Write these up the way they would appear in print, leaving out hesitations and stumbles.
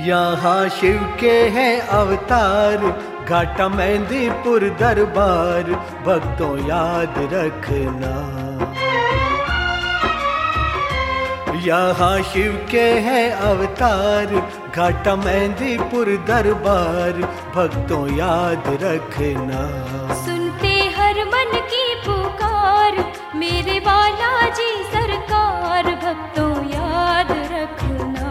यहाँ शिव के हैं अवतार, घाटा मेहंदीपुर दरबार, भक्तों याद रखना। यहाँ शिव के हैं अवतार, घाटा मेहंदीपुर दरबार, भक्तों याद रखना। सुनते हर मन की पुकार, मेरे बालाजी सरकार, भक्तों याद रखना।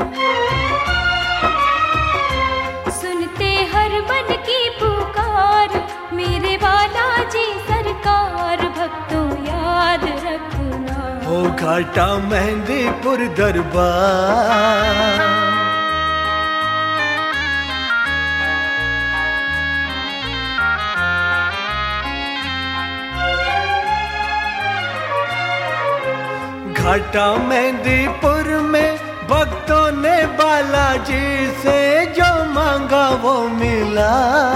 सुनते हर मन की पुकार, मेरे बालाजी सरकार, भक्तों याद रखना। ओ घाटा मेहंदीपुर दरबार, घाटा मेहंदीपुर में भक्तों ने बालाजी से जो मांगा वो मिला।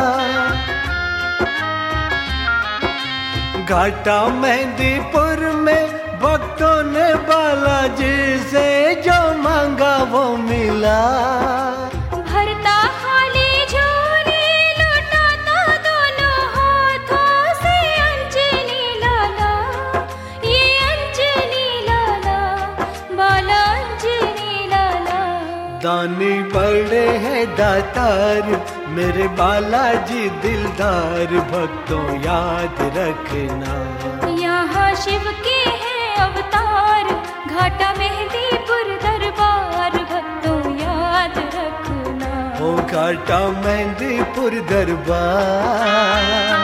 घाटा मेहंदीपुर में भक्तों ने बालाजी से जो मांगा वो मिला। भरता खाली झोली, लौटाता दोनों हाथों से अंजनी लाला, ये अंजनी लाला, बाला अंजनी लाला। दानी बड़े हैं दातार, मेरे बालाजी दिलदार, भक्तों याद रखना। यहाँ शिव के हैं अवतार, घाटा मेहंदीपुर दरबार, भक्तों याद रखना। ओ घाटा मेहंदीपुर दरबार,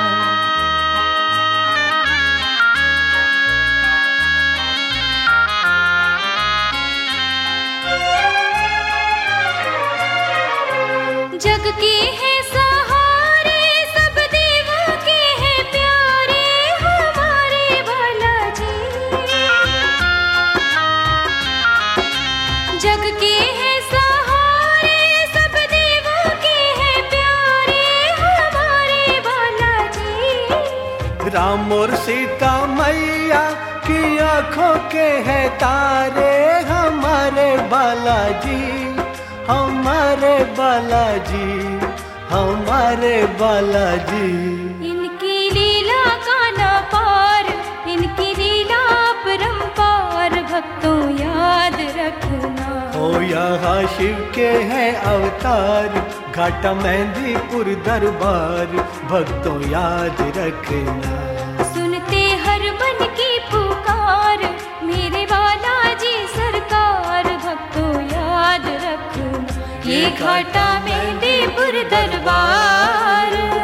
जग के हैं सहारे, सब देव के हैं प्यारे, हमारे बालाजी। जग के हैं सहारे, सब देव के हैं प्यारे, हमारे बालाजी। राम और सीता मैया की आंखों के हैं तारे, हमारे बालाजी, हमारे बालाजी, हमारे बालाजी। इनकी लीला का ना पार, इनकी लीला परंपार, भक्तों याद रखना। ओ यहाँ शिव के हैं अवतार, घाटा मेहंदीपुर दरबार, भक्तों याद रखना। सुनते हर मन की पुकार, मेरे बालाजी सरकार, भक्तों याद रखना। ये घाटा मेहंदीपुर दरबार।